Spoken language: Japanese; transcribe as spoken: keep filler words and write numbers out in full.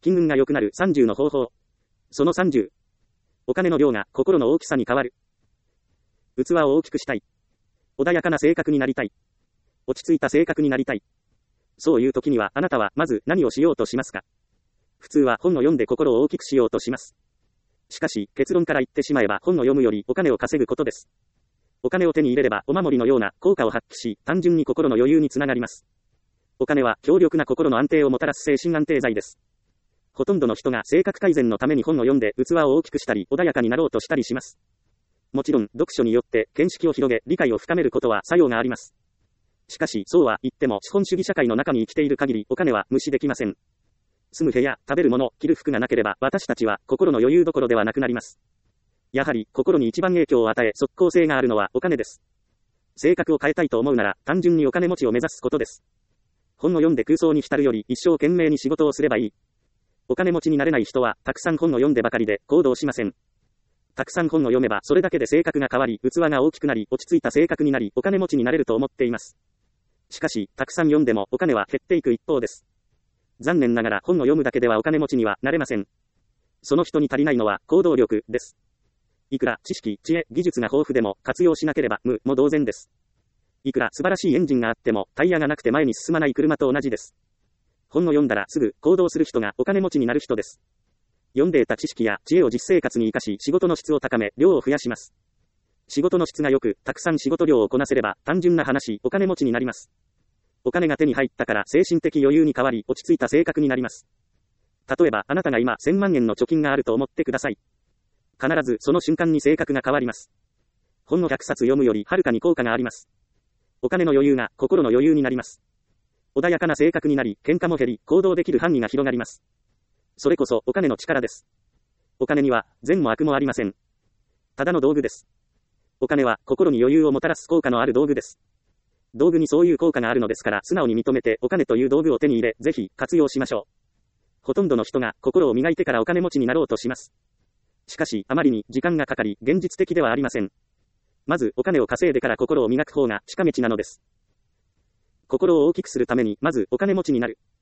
金運が良くなるさんじゅうの方法。そのさんじゅう。お金の量が心の大きさに変わる。器を大きくしたい。穏やかな性格になりたい。落ち着いた性格になりたい。そういう時にはあなたはまず何をしようとしますか？普通は本を読んで心を大きくしようとします。しかし結論から言ってしまえば本を読むよりお金を稼ぐことです。お金を手に入れればお守りのような効果を発揮し、単純に心の余裕につながります。お金は強力な心の安定をもたらす精神安定剤です。ほとんどの人が性格改善のために本を読んで器を大きくしたり穏やかになろうとしたりします。もちろん読書によって見識を広げ理解を深めることは作用があります。しかしそうは言っても資本主義社会の中に生きている限りお金は無視できません。住む部屋、食べるもの、着る服がなければ私たちは心の余裕どころではなくなります。やはり心に一番影響を与え即効性があるのはお金です。性格を変えたいと思うなら単純にお金持ちを目指すことです。本を読んで空想に浸るより一生懸命に仕事をすればいい。お金持ちになれない人はたくさん本を読んでばかりで行動しません。たくさん本を読めばそれだけで性格が変わり器が大きくなり落ち着いた性格になりお金持ちになれると思っています。しかし、たくさん読んでもお金は減っていく一方です。残念ながら本を読むだけではお金持ちにはなれません。その人に足りないのは行動力です。いくら知識、知恵、技術が豊富でも活用しなければ無も同然です。いくら素晴らしいエンジンがあってもタイヤがなくて前に進まない車と同じです。本を読んだらすぐ行動する人がお金持ちになる人です。読んで得た知識や知恵を実生活に生かし仕事の質を高め、量を増やします。仕事の質が良く、たくさん仕事量をこなせれば、単純な話、お金持ちになります。お金が手に入ったから精神的余裕に変わり、落ち着いた性格になります。例えば、あなたが今せんまんえんの貯金があると思ってください。必ずその瞬間に性格が変わります。本をひゃくさつ読むよりはるかに効果があります。お金の余裕が心の余裕になります。穏やかな性格になり、喧嘩も減り、行動できる範囲が広がります。それこそお金の力です。お金には善も悪もありません。ただの道具です。お金は心に余裕をもたらす効果のある道具です。道具にそういう効果があるのですから素直に認めてお金という道具を手に入れ、ぜひ活用しましょう。ほとんどの人が心を磨いてからお金持ちになろうとします。しかしあまりに時間がかかり現実的ではありません。まずお金を稼いでから心を磨く方が近道なのです。心を大きくするためにまずお金持ちになる。